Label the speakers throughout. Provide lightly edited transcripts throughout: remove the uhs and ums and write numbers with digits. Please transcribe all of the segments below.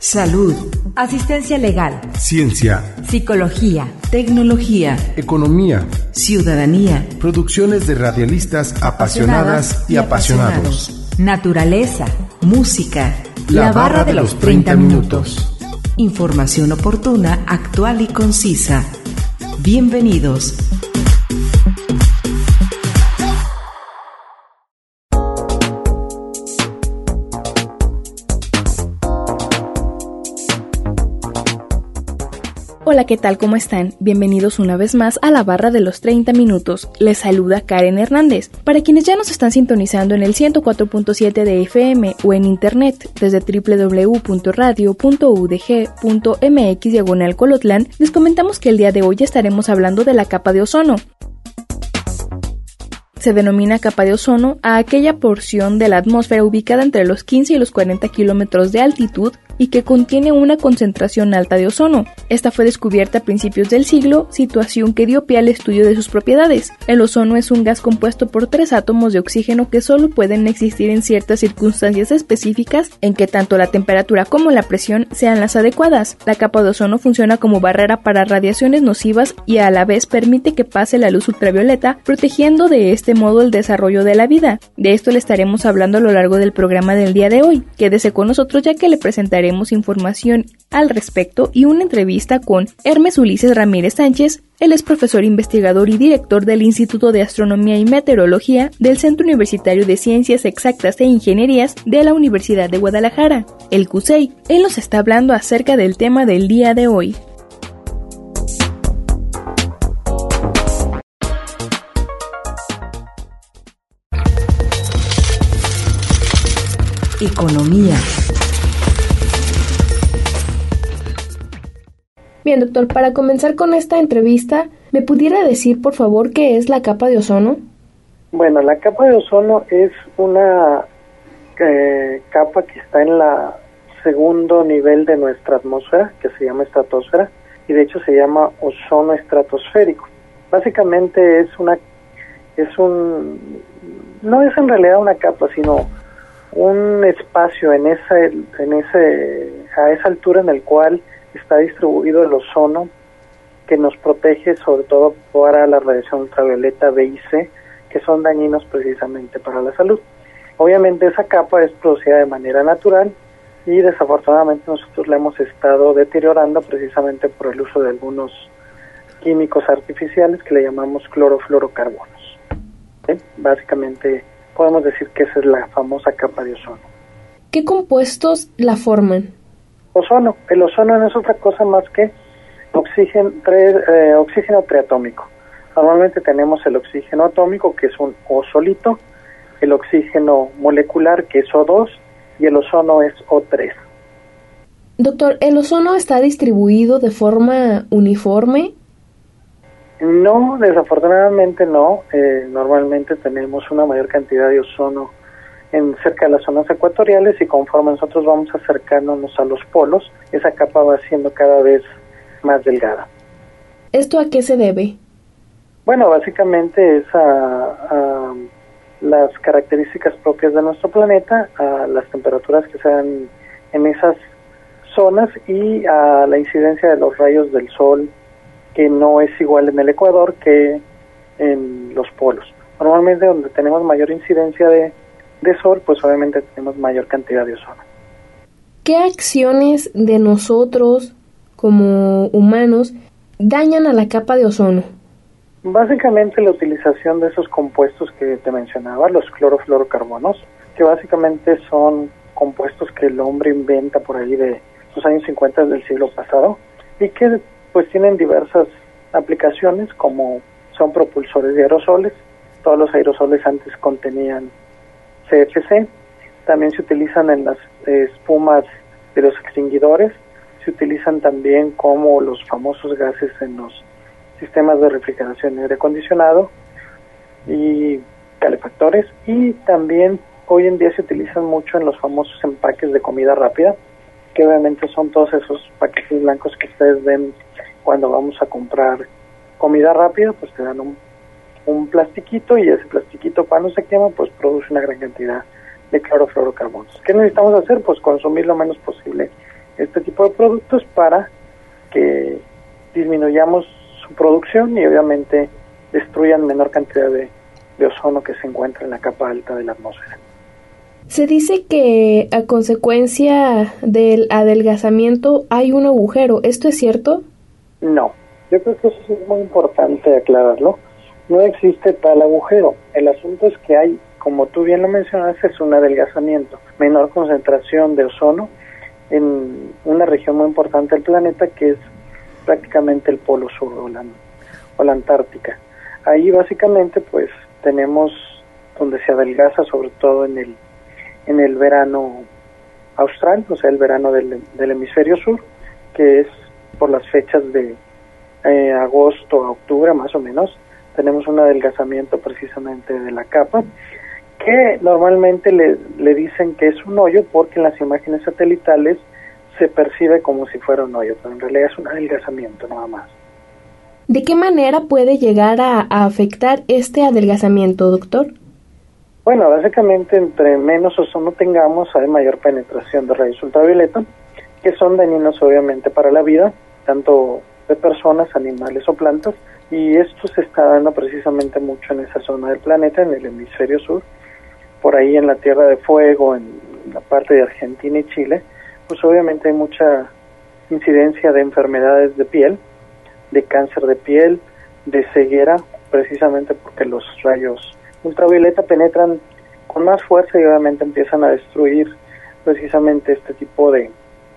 Speaker 1: salud, asistencia legal,
Speaker 2: ciencia,
Speaker 1: psicología, tecnología,
Speaker 2: economía,
Speaker 1: ciudadanía,
Speaker 2: producciones de radialistas apasionadas y apasionados,
Speaker 1: naturaleza, música,
Speaker 2: la barra de los 30 minutos.
Speaker 1: Información oportuna, actual y concisa. Bienvenidos.
Speaker 3: Hola, ¿qué tal? ¿Cómo están? Bienvenidos una vez más a la barra de los 30 minutos. Les saluda Karen Hernández. Para quienes ya nos están sintonizando en el 104.7 de FM o en internet desde www.radio.udg.mx/Colotlán, les comentamos que el día de hoy estaremos hablando de la capa de ozono. Se denomina capa de ozono a aquella porción de la atmósfera ubicada entre los 15 y los 40 kilómetros de altitud y que contiene una concentración alta de ozono. Esta fue descubierta a principios del siglo, situación que dio pie al estudio de sus propiedades. El ozono es un gas compuesto por 3 átomos de oxígeno que solo pueden existir en ciertas circunstancias específicas en que tanto la temperatura como la presión sean las adecuadas. La capa de ozono funciona como barrera para radiaciones nocivas y a la vez permite que pase la luz ultravioleta, protegiendo de este modo el desarrollo de la vida. De esto le estaremos hablando a lo largo del programa del día de hoy. Quédese con nosotros ya que le presentaremos información al respecto y una entrevista con Hermes Ulises Ramírez Sánchez. Él es profesor investigador y director del Instituto de Astronomía y Meteorología del Centro Universitario de Ciencias Exactas e Ingenierías de la Universidad de Guadalajara, el CUSEI. Él nos está hablando acerca del tema del día de hoy.
Speaker 1: Economía.
Speaker 3: Bien, doctor, para comenzar con esta entrevista, ¿me pudiera decir, por favor, qué es la capa de ozono?
Speaker 4: Bueno, la capa de ozono es una capa que está en la segundo nivel de nuestra atmósfera, que se llama estratosfera, y de hecho se llama ozono estratosférico. Básicamente no es en realidad una capa, sino un espacio a esa altura en el cual está distribuido el ozono que nos protege sobre todo para la radiación ultravioleta B y C, que son dañinos precisamente para la salud. Obviamente esa capa es producida de manera natural y desafortunadamente nosotros la hemos estado deteriorando precisamente por el uso de algunos químicos artificiales que le llamamos clorofluorocarbonos. ¿Sí? Básicamente podemos decir que esa es la famosa capa de ozono.
Speaker 3: ¿Qué compuestos la forman?
Speaker 4: Ozono. El ozono no es otra cosa más que oxígeno triatómico. Normalmente tenemos el oxígeno atómico, que es un O solito, el oxígeno molecular, que es O2, y el ozono es O3.
Speaker 3: Doctor, ¿el ozono está distribuido de forma uniforme?
Speaker 4: No, desafortunadamente no. Normalmente tenemos una mayor cantidad de ozono cerca de las zonas ecuatoriales y conforme nosotros vamos acercándonos a los polos, esa capa va siendo cada vez más delgada.
Speaker 3: ¿Esto a qué se debe?
Speaker 4: Bueno, básicamente es a las características propias de nuestro planeta, a las temperaturas que se dan en esas zonas y a la incidencia de los rayos del sol, que no es igual en el Ecuador que en los polos. Normalmente donde tenemos mayor incidencia de sol, pues obviamente tenemos mayor cantidad de ozono.
Speaker 3: ¿Qué acciones de nosotros como humanos dañan a la capa de ozono?
Speaker 4: Básicamente la utilización de esos compuestos que te mencionaba, los clorofluorocarbonos, que básicamente son compuestos que el hombre inventa por ahí de los años 50 del siglo pasado y que pues tienen diversas aplicaciones, como son propulsores de aerosoles. Todos los aerosoles antes contenían CFC, también se utilizan en las espumas de los extinguidores, se utilizan también como los famosos gases en los sistemas de refrigeración y aire acondicionado y calefactores, y también hoy en día se utilizan mucho en los famosos empaques de comida rápida, que obviamente son todos esos paquetes blancos que ustedes ven cuando vamos a comprar comida rápida, pues te dan un plastiquito y ese plastiquito cuando se quema pues produce una gran cantidad de clorofluorocarbonos. ¿Qué necesitamos hacer? Pues consumir lo menos posible este tipo de productos para que disminuyamos su producción y obviamente destruyan menor cantidad de ozono que se encuentra en la capa alta de la atmósfera.
Speaker 3: Se dice que a consecuencia del adelgazamiento hay un agujero. ¿Esto es cierto?
Speaker 4: No, yo creo que eso es muy importante aclararlo. No existe tal agujero. El asunto es que hay, como tú bien lo mencionaste, es un adelgazamiento, menor concentración de ozono en una región muy importante del planeta que es prácticamente el Polo Sur o la Antártica. Ahí básicamente pues tenemos donde se adelgaza sobre todo en el verano austral, o sea el verano del hemisferio sur, que es por las fechas de agosto a octubre más o menos, tenemos un adelgazamiento precisamente de la capa, que normalmente le dicen que es un hoyo porque en las imágenes satelitales se percibe como si fuera un hoyo, pero en realidad es un adelgazamiento nada más.
Speaker 3: ¿De qué manera puede llegar a afectar este adelgazamiento, doctor?
Speaker 4: Bueno, básicamente entre menos ozono tengamos hay mayor penetración de rayos ultravioleta, que son dañinos obviamente para la vida, tanto de personas, animales o plantas, y esto se está dando precisamente mucho en esa zona del planeta, en el hemisferio sur, por ahí en la Tierra de Fuego, en la parte de Argentina y Chile, pues obviamente hay mucha incidencia de enfermedades de piel, de cáncer de piel, de ceguera, precisamente porque los rayos ultravioleta penetran con más fuerza y obviamente empiezan a destruir precisamente este tipo de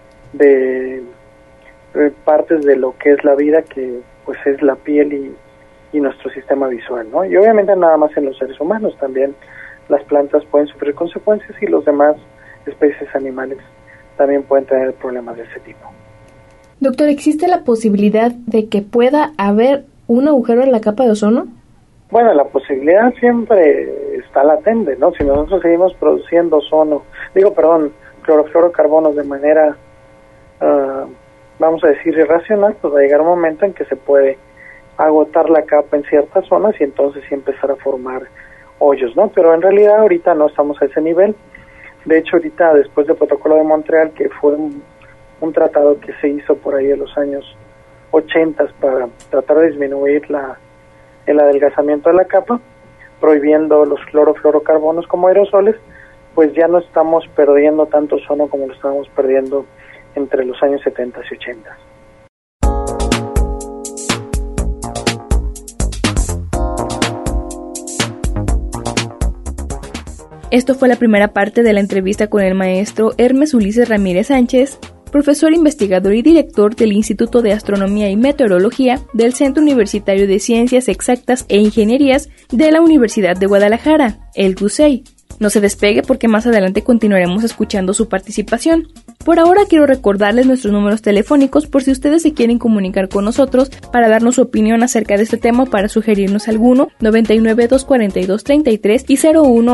Speaker 4: partes de lo que es la vida, que pues es la piel y nuestro sistema visual, ¿no? Y obviamente nada más en los seres humanos, también las plantas pueden sufrir consecuencias y los demás especies animales también pueden tener problemas de ese tipo.
Speaker 3: Doctor, ¿existe la posibilidad de que pueda haber un agujero en la capa de ozono?
Speaker 4: Bueno, la posibilidad siempre está latente, ¿no? Si nosotros seguimos produciendo clorofluorocarbonos de manera, vamos a decir, irracional, pues va a llegar un momento en que se puede agotar la capa en ciertas zonas y entonces sí empezar a formar hoyos, ¿no? Pero en realidad ahorita no estamos a ese nivel. De hecho, ahorita, después del Protocolo de Montreal, que fue un tratado que se hizo por ahí en los años 80 para tratar de disminuir el adelgazamiento de la capa, prohibiendo los clorofluorocarbonos como aerosoles, pues ya no estamos perdiendo tanto ozono como lo estábamos perdiendo entre los años 70 y 80.
Speaker 3: Esto fue la primera parte de la entrevista con el maestro Hermes Ulises Ramírez Sánchez, profesor investigador y director del Instituto de Astronomía y Meteorología del Centro Universitario de Ciencias Exactas e Ingenierías de la Universidad de Guadalajara, el CUSEI. No se despegue porque más adelante continuaremos escuchando su participación. Por ahora quiero recordarles nuestros números telefónicos por si ustedes se quieren comunicar con nosotros para darnos su opinión acerca de este tema o para sugerirnos alguno: 99-242-33 y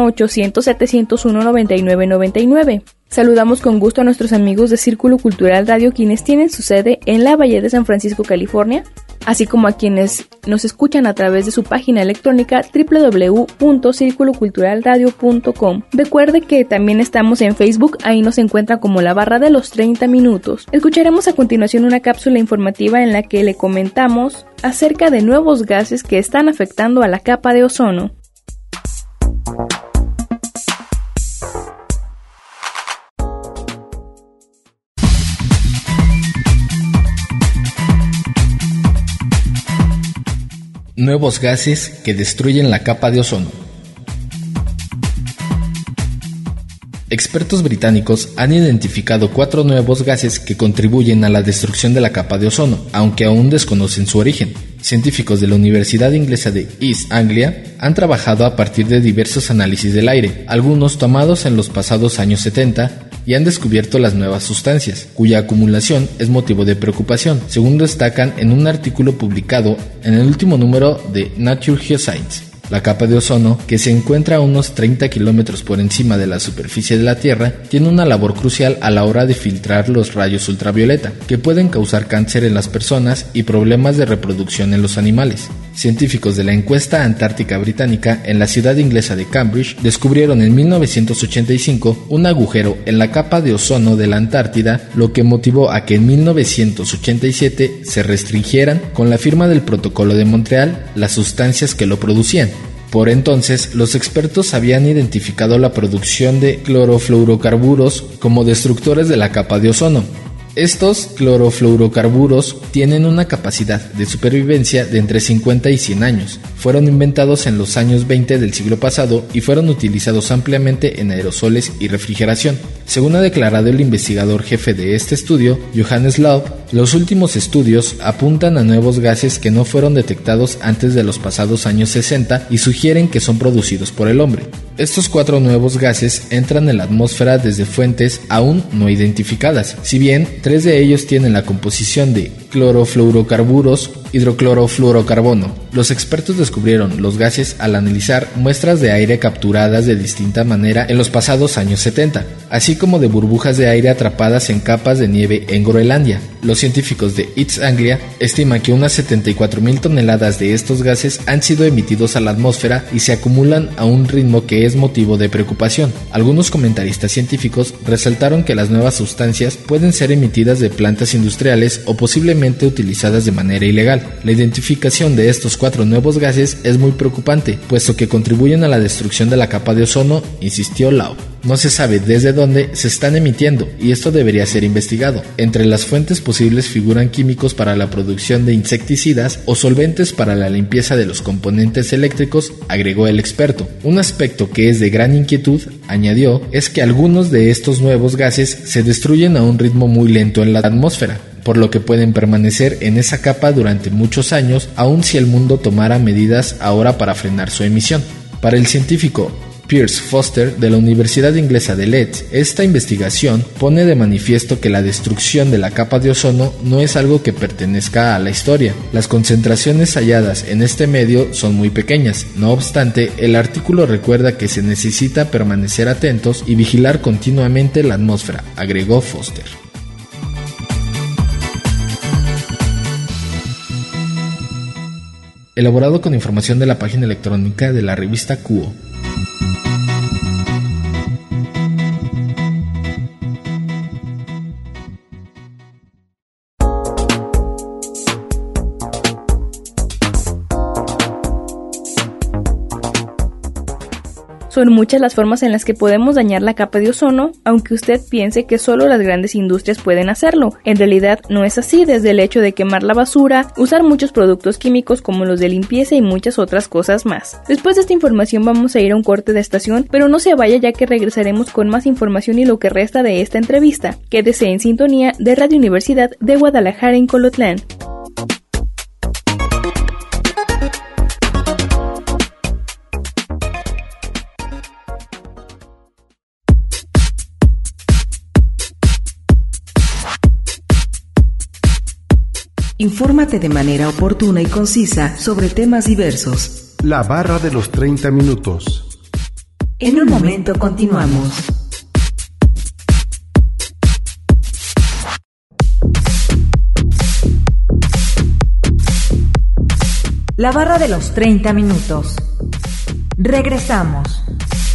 Speaker 3: 01-800-701-9999. Saludamos con gusto a nuestros amigos de Círculo Cultural Radio, quienes tienen su sede en la Bahía de San Francisco, California, así como a quienes nos escuchan a través de su página electrónica www.circuloculturalradio.com. Recuerde que también estamos en Facebook, ahí nos encuentra como la barra de los 30 minutos. Escucharemos a continuación una cápsula informativa en la que le comentamos acerca de nuevos gases que están afectando a la capa de ozono.
Speaker 5: Nuevos gases que destruyen la capa de ozono. Expertos británicos han identificado 4 nuevos gases que contribuyen a la destrucción de la capa de ozono, aunque aún desconocen su origen. Científicos de la Universidad Inglesa de East Anglia han trabajado a partir de diversos análisis del aire, algunos tomados en los pasados años 70, y han descubierto las nuevas sustancias, cuya acumulación es motivo de preocupación, según destacan en un artículo publicado en el último número de Nature Geoscience. La capa de ozono, que se encuentra a unos 30 kilómetros por encima de la superficie de la Tierra, tiene una labor crucial a la hora de filtrar los rayos ultravioleta, que pueden causar cáncer en las personas y problemas de reproducción en los animales. Científicos de la Encuesta Antártica Británica en la ciudad inglesa de Cambridge descubrieron en 1985 un agujero en la capa de ozono de la Antártida, lo que motivó a que en 1987 se restringieran, con la firma del Protocolo de Montreal, las sustancias que lo producían. Por entonces, los expertos habían identificado la producción de clorofluorocarburos como destructores de la capa de ozono. Estos clorofluorocarburos tienen una capacidad de supervivencia de entre 50 y 100 años. Fueron inventados en los años 20 del siglo pasado y fueron utilizados ampliamente en aerosoles y refrigeración. Según ha declarado el investigador jefe de este estudio, Johannes Laub, los últimos estudios apuntan a nuevos gases que no fueron detectados antes de los pasados años 60 y sugieren que son producidos por el hombre. Estos 4 nuevos gases entran en la atmósfera desde fuentes aún no identificadas, si bien 3 de ellos tienen la composición de clorofluorocarburos, hidroclorofluorocarbono. Los expertos descubrieron los gases al analizar muestras de aire capturadas de distinta manera en los pasados años 70, así como de burbujas de aire atrapadas en capas de nieve en Groenlandia. Los científicos de East Anglia estiman que unas 74.000 toneladas de estos gases han sido emitidos a la atmósfera y se acumulan a un ritmo que es motivo de preocupación. Algunos comentaristas científicos resaltaron que las nuevas sustancias pueden ser emitidas de plantas industriales o posiblemente utilizadas de manera ilegal. La identificación de estos 4 nuevos gases es muy preocupante, puesto que contribuyen a la destrucción de la capa de ozono, insistió Laub. No se sabe desde dónde se están emitiendo y esto debería ser investigado. Entre las fuentes posibles figuran químicos para la producción de insecticidas o solventes para la limpieza de los componentes eléctricos, agregó el experto. Un aspecto que es de gran inquietud, añadió, es que algunos de estos nuevos gases se destruyen a un ritmo muy lento en la atmósfera, por lo que pueden permanecer en esa capa durante muchos años, aun si el mundo tomara medidas ahora para frenar su emisión. Para el científico Piers Foster de la Universidad Inglesa de Leeds, esta investigación pone de manifiesto que la destrucción de la capa de ozono no es algo que pertenezca a la historia. Las concentraciones halladas en este medio son muy pequeñas. No obstante, el artículo recuerda que se necesita permanecer atentos y vigilar continuamente la atmósfera, agregó Foster. Elaborado con información de la página electrónica de la revista Cuo.
Speaker 3: Son muchas las formas en las que podemos dañar la capa de ozono, aunque usted piense que solo las grandes industrias pueden hacerlo. En realidad no es así, desde el hecho de quemar la basura, usar muchos productos químicos como los de limpieza y muchas otras cosas más. Después de esta información vamos a ir a un corte de estación, pero no se vaya ya que regresaremos con más información y lo que resta de esta entrevista. Quédese en sintonía de Radio Universidad de Guadalajara en Colotlán.
Speaker 1: Infórmate de manera oportuna y concisa sobre temas diversos.
Speaker 2: La barra de los 30 minutos.
Speaker 1: En un momento continuamos. La barra de los 30 minutos. Regresamos.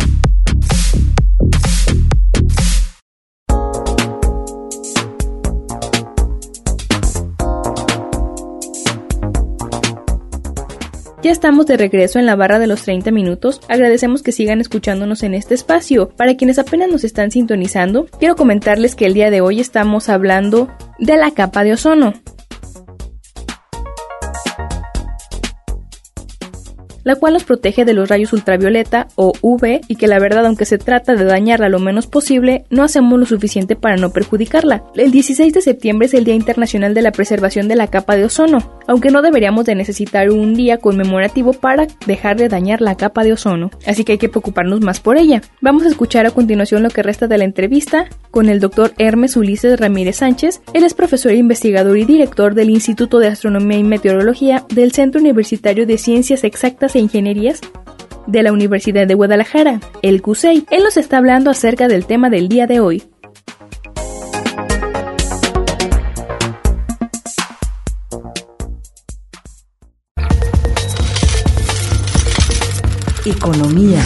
Speaker 3: Ya estamos de regreso en la barra de los 30 minutos. Agradecemos que sigan escuchándonos en este espacio. Para quienes apenas nos están sintonizando, quiero comentarles que el día de hoy estamos hablando de la capa de ozono, la cual nos protege de los rayos ultravioleta o UV y que la verdad, aunque se trata de dañarla lo menos posible, no hacemos lo suficiente para no perjudicarla. El 16 de septiembre es el Día Internacional de la Preservación de la Capa de Ozono, aunque no deberíamos de necesitar un día conmemorativo para dejar de dañar la capa de ozono, así que hay que preocuparnos más por ella. Vamos a escuchar a continuación lo que resta de la entrevista con el Dr. Hermes Ulises Ramírez Sánchez. Él es profesor e investigador y director del Instituto de Astronomía y Meteorología del Centro Universitario de Ciencias Exactas e Ingenierías de la Universidad de Guadalajara, el CUSEI. Él nos está hablando acerca del tema del día de hoy.
Speaker 1: Economía.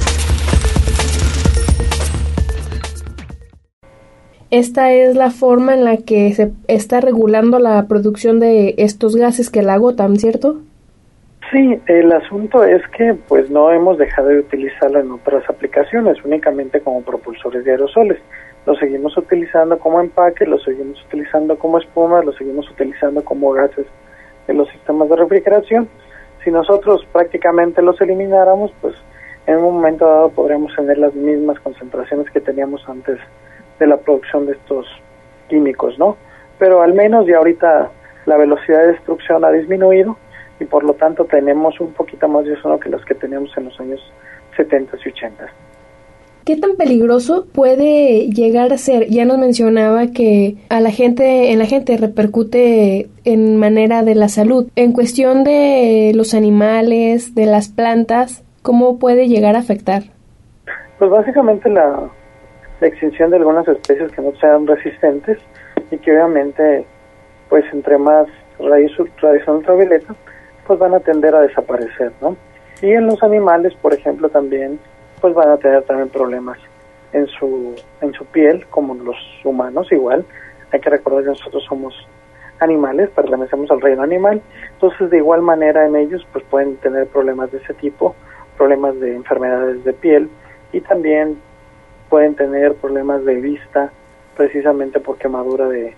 Speaker 3: Esta es la forma en la que se está regulando la producción de estos gases que la agotan, ¿cierto?
Speaker 4: Sí, el asunto es que pues no hemos dejado de utilizarlo en otras aplicaciones, únicamente como propulsores de aerosoles. Lo seguimos utilizando como empaque, lo seguimos utilizando como espuma, lo seguimos utilizando como gases en los sistemas de refrigeración. Si nosotros prácticamente los elimináramos, pues en un momento dado podríamos tener las mismas concentraciones que teníamos antes de la producción de estos químicos, ¿no? Pero al menos ya ahorita la velocidad de destrucción ha disminuido y por lo tanto tenemos un poquito más de ozono que los que teníamos en los años 70 y 80.
Speaker 3: ¿Qué tan peligroso puede llegar a ser? Ya nos mencionaba que en la gente repercute en manera de la salud. En cuestión de los animales, de las plantas, ¿cómo puede llegar a afectar?
Speaker 4: Pues básicamente la extinción de algunas especies que no sean resistentes y que obviamente pues entre más radiación ultravioleta pues van a tender a desaparecer, ¿no? Y en los animales, por ejemplo, también pues van a tener también problemas en su piel, como los humanos igual. Hay que recordar que nosotros somos animales, pertenecemos al reino animal, entonces de igual manera en ellos pues pueden tener problemas de ese tipo, problemas de enfermedades de piel y también pueden tener problemas de vista precisamente por quemadura de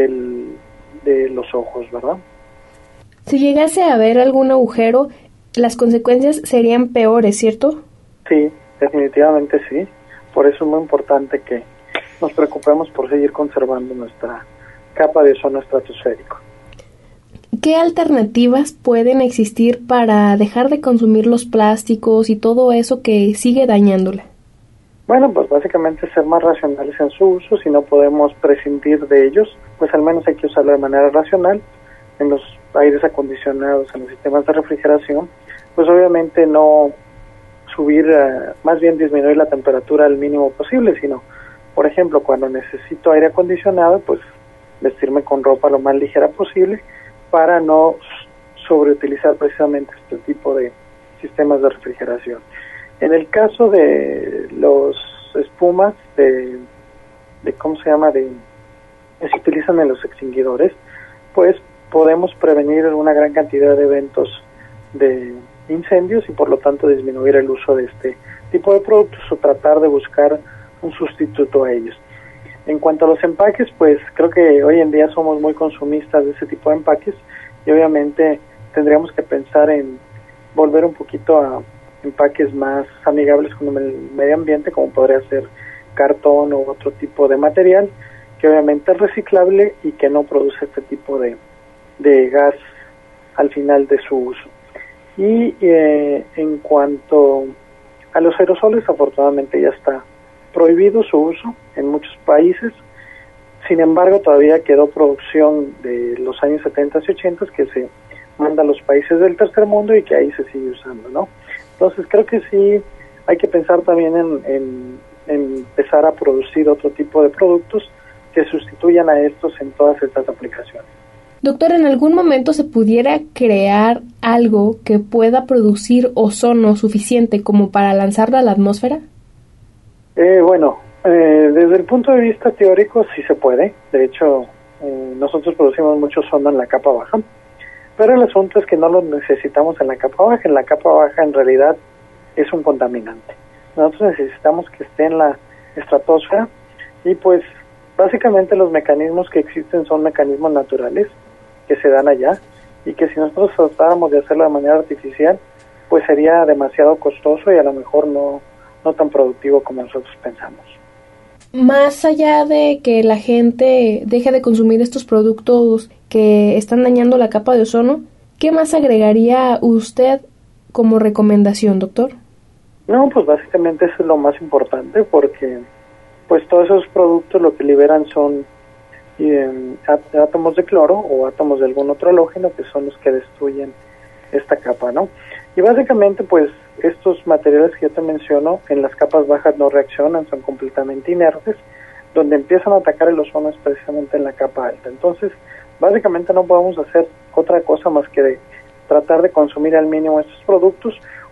Speaker 4: los ojos, ¿verdad?
Speaker 3: Si llegase a haber algún agujero, las consecuencias serían peores, ¿cierto?
Speaker 4: Sí, definitivamente sí. Por eso es muy importante que nos preocupemos por seguir conservando nuestra capa de ozono estratosférico.
Speaker 3: ¿Qué alternativas pueden existir para dejar de consumir los plásticos y todo eso que sigue dañándola?
Speaker 4: Bueno, pues básicamente ser más racionales en su uso. Si no podemos prescindir de ellos, pues al menos hay que usarlo de manera racional. En los aires acondicionados, en los sistemas de refrigeración, pues obviamente no subir, más bien disminuir la temperatura al mínimo posible, sino, por ejemplo, cuando necesito aire acondicionado, pues vestirme con ropa lo más ligera posible para no sobreutilizar precisamente este tipo de sistemas de refrigeración. En el caso de los espumas que se utilizan en los extinguidores, pues podemos prevenir una gran cantidad de eventos de incendios y por lo tanto disminuir el uso de este tipo de productos o tratar de buscar un sustituto a ellos. En cuanto a los empaques, pues creo que hoy en día somos muy consumistas de ese tipo de empaques y obviamente tendríamos que pensar en volver un poquito a empaques más amigables con el medio ambiente, como podría ser cartón u otro tipo de material que obviamente es reciclable y que no produce este tipo de gas al final de su uso. Y en cuanto a los aerosoles, afortunadamente ya está prohibido su uso en muchos países. Sin embargo, todavía quedó producción de los años 70 y 80 que se manda a los países del tercer mundo y que ahí se sigue usando, ¿no? Entonces creo que sí hay que pensar también en empezar a producir otro tipo de productos que sustituyan a estos en todas estas aplicaciones.
Speaker 3: Doctor, ¿en algún momento se pudiera crear algo que pueda producir ozono suficiente como para lanzarlo a la atmósfera?
Speaker 4: Desde el punto de vista teórico sí se puede. De hecho, nosotros producimos mucho ozono en la capa baja, pero el asunto es que no lo necesitamos en la capa baja. En la capa baja en realidad es un contaminante. Nosotros necesitamos que esté en la estratosfera y pues básicamente los mecanismos que existen son mecanismos naturales que se dan allá y que si nosotros tratáramos de hacerlo de manera artificial pues sería demasiado costoso y a lo mejor no tan productivo como nosotros pensamos.
Speaker 3: Más allá de que la gente deje de consumir estos productos que están dañando la capa de ozono, ¿qué más agregaría usted como recomendación, doctor?
Speaker 4: No, pues básicamente eso es lo más importante porque pues todos esos productos lo que liberan son átomos de cloro o átomos de algún otro halógeno que son los que destruyen esta capa, ¿no? Y básicamente pues estos materiales que yo te menciono en las capas bajas no reaccionan, son completamente inertes, donde empiezan a atacar el ozono es precisamente en la capa alta. Entonces básicamente no podemos hacer otra cosa más que tratar de consumir al mínimo estos productos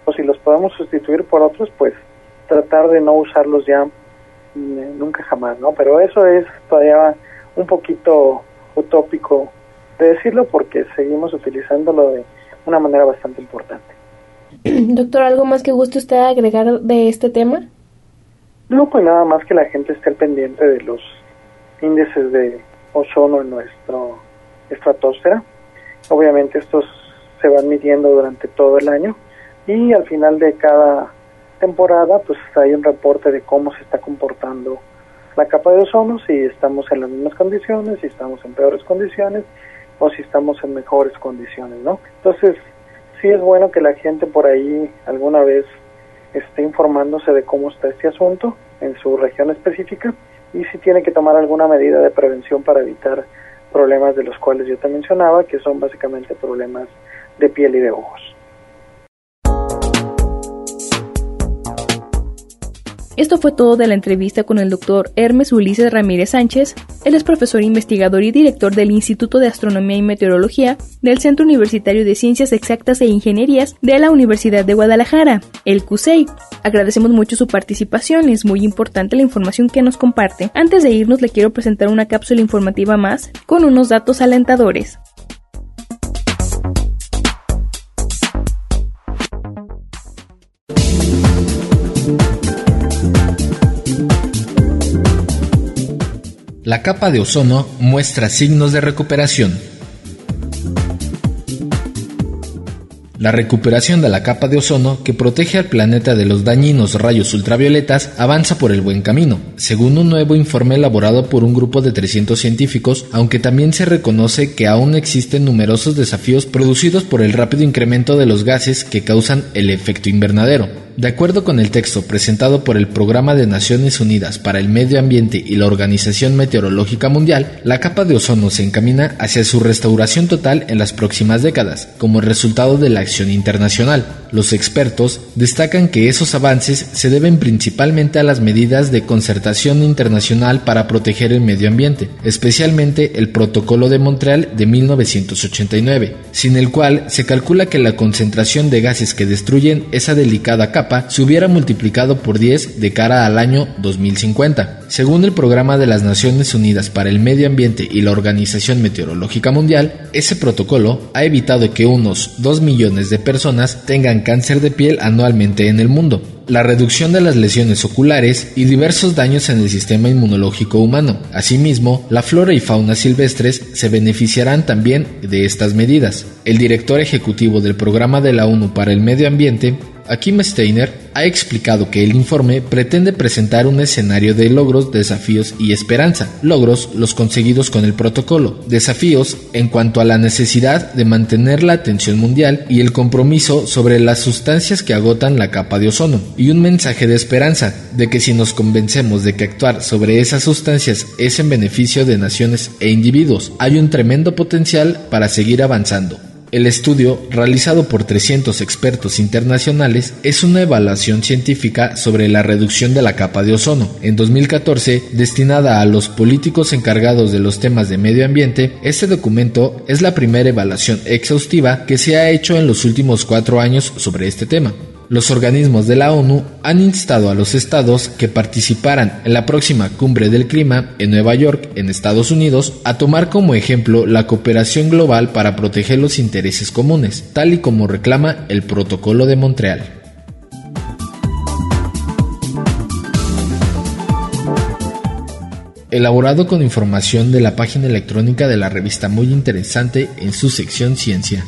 Speaker 4: o si los podemos sustituir por otros, pues tratar de no usarlos ya nunca jamás, ¿no? Pero eso es todavía un poquito utópico de decirlo, porque seguimos utilizándolo de una manera bastante importante.
Speaker 3: Doctor, ¿algo más que guste usted agregar de este tema?
Speaker 4: No, pues nada más que la gente esté al pendiente de los índices de ozono en nuestra estratosfera. Obviamente estos se van midiendo durante todo el año y al final de cada temporada pues hay un reporte de cómo se está comportando la capa de ozono, si estamos en las mismas condiciones, si estamos en peores condiciones o si estamos en mejores condiciones, ¿no? Entonces sí es bueno que la gente por ahí alguna vez esté informándose de cómo está este asunto en su región específica y si tiene que tomar alguna medida de prevención para evitar problemas de los cuales yo te mencionaba, que son básicamente problemas de piel y de ojos.
Speaker 3: Esto fue todo de la entrevista con el doctor Hermes Ulises Ramírez Sánchez. Él es profesor investigador y director del Instituto de Astronomía y Meteorología del Centro Universitario de Ciencias Exactas e Ingenierías de la Universidad de Guadalajara, el CUSEI. Agradecemos mucho su participación, es muy importante la información que nos comparte. Antes de irnos, le quiero presentar una cápsula informativa más con unos datos alentadores.
Speaker 5: La capa de ozono muestra signos de recuperación. La recuperación de la capa de ozono, que protege al planeta de los dañinos rayos ultravioletas, avanza por el buen camino, según un nuevo informe elaborado por un grupo de 300 científicos, aunque también se reconoce que aún existen numerosos desafíos producidos por el rápido incremento de los gases que causan el efecto invernadero. De acuerdo con el texto presentado por el Programa de Naciones Unidas para el Medio Ambiente y la Organización Meteorológica Mundial, la capa de ozono se encamina hacia su restauración total en las próximas décadas, como resultado de la acción internacional. Los expertos destacan que esos avances se deben principalmente a las medidas de concertación internacional para proteger el medio ambiente, especialmente el Protocolo de Montreal de 1989, sin el cual se calcula que la concentración de gases que destruyen esa delicada capa se hubiera multiplicado por 10 de cara al año 2050. Según el Programa de las Naciones Unidas para el Medio Ambiente y la Organización Meteorológica Mundial, ese protocolo ha evitado que unos 2 millones de personas tengan cáncer de piel anualmente en el mundo, la reducción de las lesiones oculares y diversos daños en el sistema inmunológico humano. Asimismo, la flora y fauna silvestres se beneficiarán también de estas medidas. El director ejecutivo del Programa de la ONU para el Medio Ambiente, Akim Steiner, ha explicado que el informe pretende presentar un escenario de logros, desafíos y esperanza. Logros los conseguidos con el protocolo, desafíos en cuanto a la necesidad de mantener la atención mundial y el compromiso sobre las sustancias que agotan la capa de ozono, y un mensaje de esperanza de que si nos convencemos de que actuar sobre esas sustancias es en beneficio de naciones e individuos, hay un tremendo potencial para seguir avanzando. El estudio, realizado por 300 expertos internacionales, es una evaluación científica sobre la reducción de la capa de ozono. En 2014, destinada a los políticos encargados de los temas de medio ambiente, este documento es la primera evaluación exhaustiva que se ha hecho en los últimos 4 años sobre este tema. Los organismos de la ONU han instado a los estados que participaran en la próxima Cumbre del Clima en Nueva York, en Estados Unidos, a tomar como ejemplo la cooperación global para proteger los intereses comunes, tal y como reclama el Protocolo de Montreal. Elaborado con información de la página electrónica de la revista Muy Interesante en su sección Ciencia.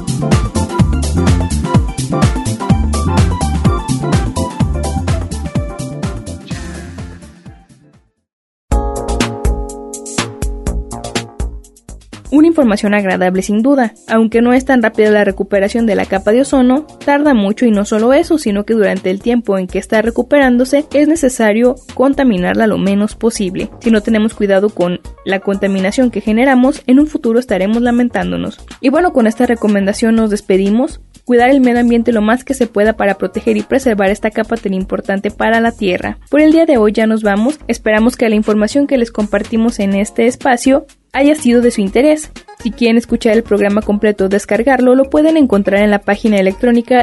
Speaker 3: Una información agradable sin duda, aunque no es tan rápida la recuperación de la capa de ozono, tarda mucho y no solo eso, sino que durante el tiempo en que está recuperándose es necesario contaminarla lo menos posible. Si no tenemos cuidado con la contaminación que generamos, en un futuro estaremos lamentándonos. Y bueno, con esta recomendación nos despedimos. Cuidar el medio ambiente lo más que se pueda para proteger y preservar esta capa tan importante para la Tierra. Por el día de hoy ya nos vamos, esperamos que la información que les compartimos en este espacio haya sido de su interés. Si quieren escuchar el programa completo o descargarlo, lo pueden encontrar en la página electrónica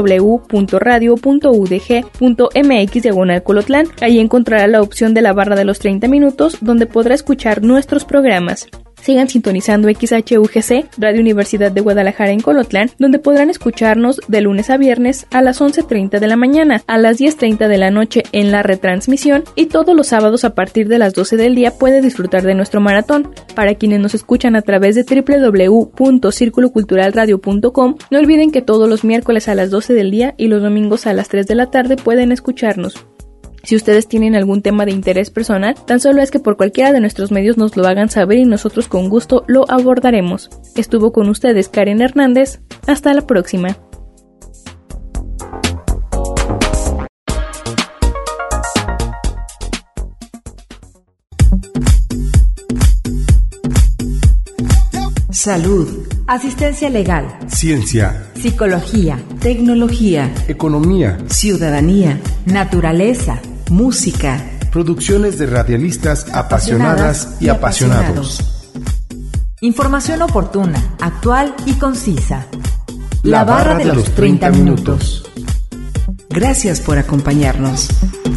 Speaker 3: www.radio.udg.mx/Colotlán. Ahí encontrará la opción de la barra de los 30 minutos, donde podrá escuchar nuestros programas. Sigan sintonizando XHUGC, Radio Universidad de Guadalajara en Colotlán, donde podrán escucharnos de lunes a viernes a las 11:30 de la mañana, a las 10:30 de la noche en la retransmisión, y todos los sábados a partir de las 12 del día puede disfrutar de nuestro maratón. Para quienes nos escuchan a través de www.circuloculturalradio.com, no olviden que todos los miércoles a las 12 del día y los domingos a las 3 de la tarde pueden escucharnos. Si ustedes tienen algún tema de interés personal, tan solo es que por cualquiera de nuestros medios nos lo hagan saber y nosotros con gusto lo abordaremos. Estuvo con ustedes Karen Hernández. Hasta la próxima.
Speaker 1: Salud, asistencia legal,
Speaker 2: ciencia,
Speaker 1: psicología, tecnología,
Speaker 2: economía,
Speaker 1: ciudadanía, naturaleza, música,
Speaker 2: producciones de radialistas apasionadas y apasionados.
Speaker 1: Información oportuna, actual y concisa. La barra de los 30 minutos. Gracias por acompañarnos.